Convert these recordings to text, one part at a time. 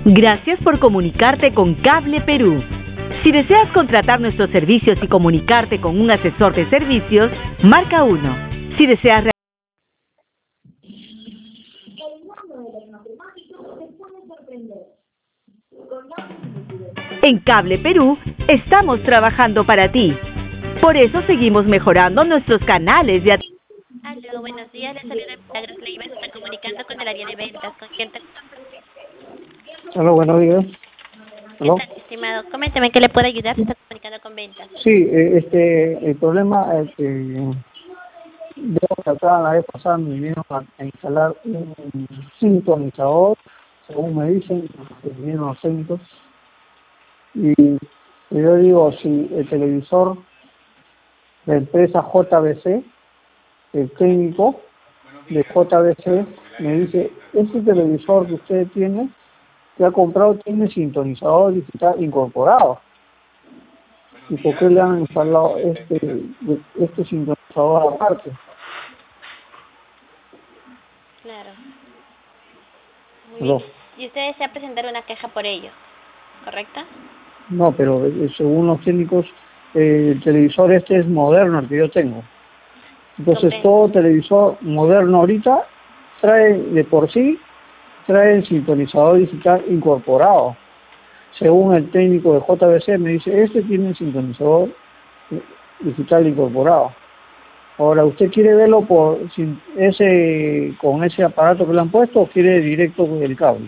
Gracias por comunicarte con Cable Perú. Si deseas contratar nuestros servicios y comunicarte con un asesor de servicios, marca 1. Si deseas En Cable Perú estamos trabajando para ti. Por eso seguimos mejorando nuestros canales de atención. Aló, buenos días, les saluda Milagros Leiva, se está comunicando con el área de ventas, ¿con quién te... Hola, buenos días. ¿Qué ¿Aló? tal, estimado? Coménteme, ¿qué le puedo ayudar? Se está comunicando con ventas. Sí, el problema es que veo que acá la vez pasada me vinieron a instalar un sintonizador, según me dicen, que vinieron los técnicos, y yo digo, si el televisor de empresa JBC, el técnico de JBC me dice, este televisor que usted tiene, que ha comprado, tiene sintonizador digital incorporado. ¿Y por qué le han instalado este sintonizador aparte? Claro. Muy bien. No, Y usted desea presentar una queja por ello, ¿correcto? no, pero según los técnicos, el televisor este es moderno, el que yo tengo. Entonces, Comprendo. todo televisor moderno ahorita de por sí, trae el sintonizador digital incorporado. Según el técnico de JBC me dice, este tiene el sintonizador digital incorporado. Ahora, ¿usted quiere verlo con ese aparato que le han puesto o quiere directo con el cable?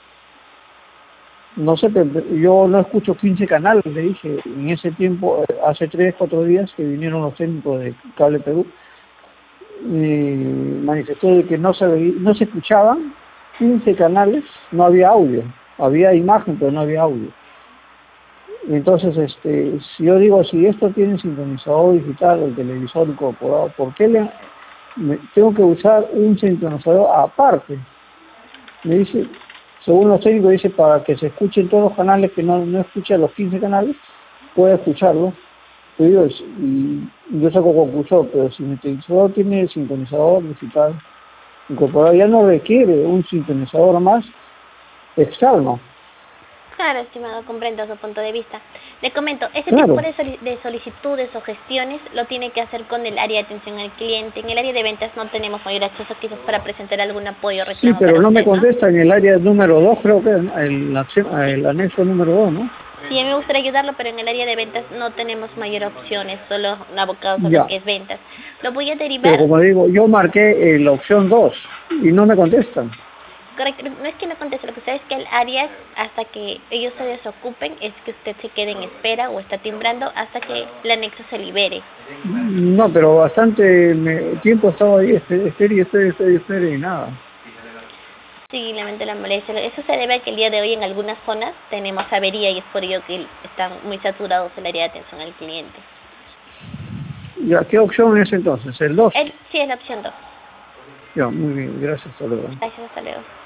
No sé, pero yo no escucho 15 canales, le dije, en ese tiempo, hace 3, 4 días que vinieron los técnicos de Cable Perú, y manifestó de que no se escuchaban 15 canales, no había audio, había imagen pero no había audio. Entonces, si yo digo, si esto tiene sintonizador digital, el televisor incorporado, ¿por qué tengo que usar un sintonizador aparte? Me dice, según los técnicos, dice, para que se escuchen todos los canales, que no escucha los 15 canales, puede escucharlo. Y yo saco conclusión, pero si mi televisor tiene sintonizador digital incorporado, ya no requiere un sintonizador más externo. Claro, estimado, comprendo su punto de vista. Le comento, este Claro. tipo de solicitudes o gestiones lo tiene que hacer con el área de atención al cliente. En el área de ventas no tenemos mayor acceso quizás para presentar algún apoyo o Sí, reclamo pero para no me usted, ¿no? contesta en el área número 2, creo que el anexo número 2, ¿no? Sí, a mí me gustaría ayudarlo, pero en el área de ventas no tenemos mayor opciones, solo abocados a lo Ya. que es ventas. Lo voy a Pero derivar, como digo, yo marqué la opción 2 y no me contestan. correcto, no es que no conteste, lo que sucede es que el área, hasta que ellos se desocupen, es que usted se quede en espera o está timbrando hasta que el anexo se libere. No, pero bastante tiempo estaba ahí, espere y nada. Sí, lamento la molestia. Eso se debe a que el día de hoy en algunas zonas tenemos avería y es por ello que están muy saturados el área de atención al cliente. Ya, ¿qué opción es entonces? ¿El 2? Sí, es la opción 2. Ya, muy bien, gracias, hasta luego. Gracias, hasta luego.